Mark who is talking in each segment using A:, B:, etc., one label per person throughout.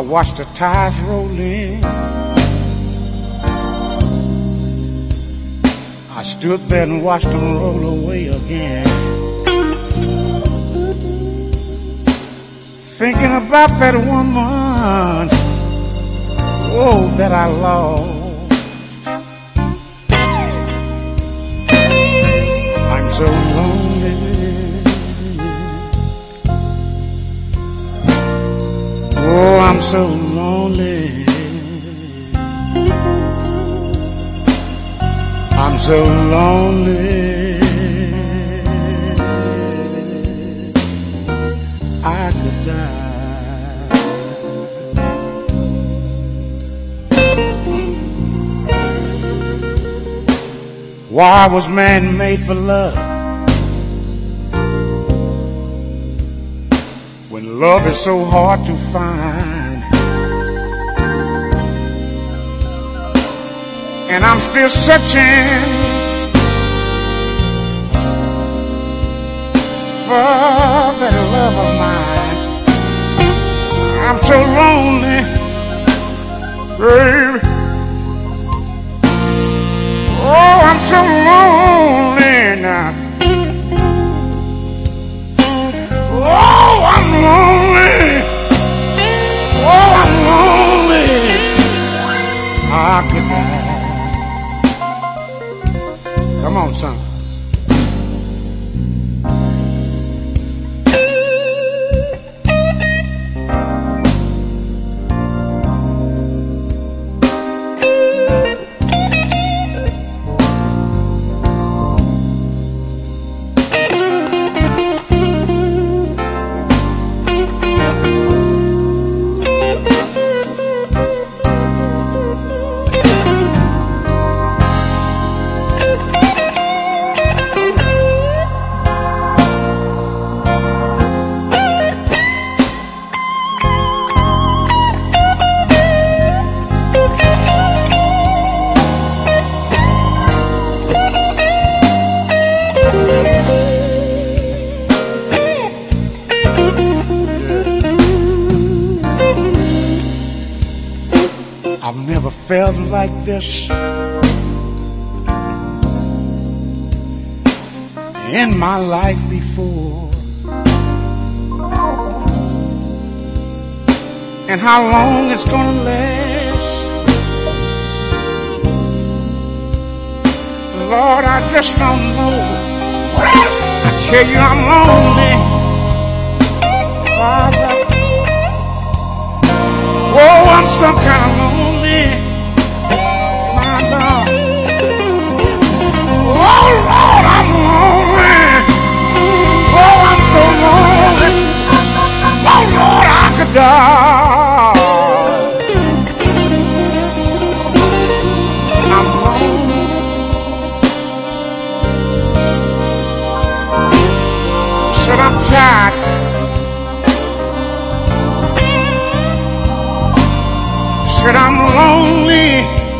A: watch the tides roll in. I stood there and watched them roll away again, thinking about that woman, oh, that I lost. I'm so lonely. Oh, I'm so lonely. I'm so lonely. I could die. Why was man made for love when love is so hard to find? And I'm still searching for that love of mine. I'm so lonely, baby. Oh, I'm so lonely now. Oh, I'm lonely. Oh, I'm lonely. I could die. Come on, son. I've never felt like this in my life before. And how long it's gonna last, Lord, I just don't know. I tell you I'm lonely, Father. Oh, I'm some kind of lonely, my Lord. Oh, Lord, I'm lonely. Oh, I'm so lonely. Oh, Lord, I could die. I'm lonely. Said I'm tired. Said I'm lonely.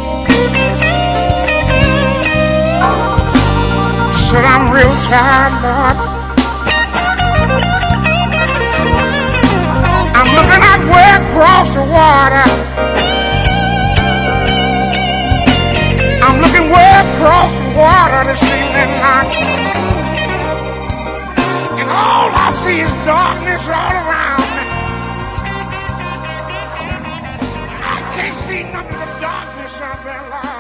A: Said I'm real tired, Lord. I'm looking out way across the water. I'm looking way across the water this evening, Lord. And all I see is darkness all around me. I can't see nothing but darkness out there, Lord.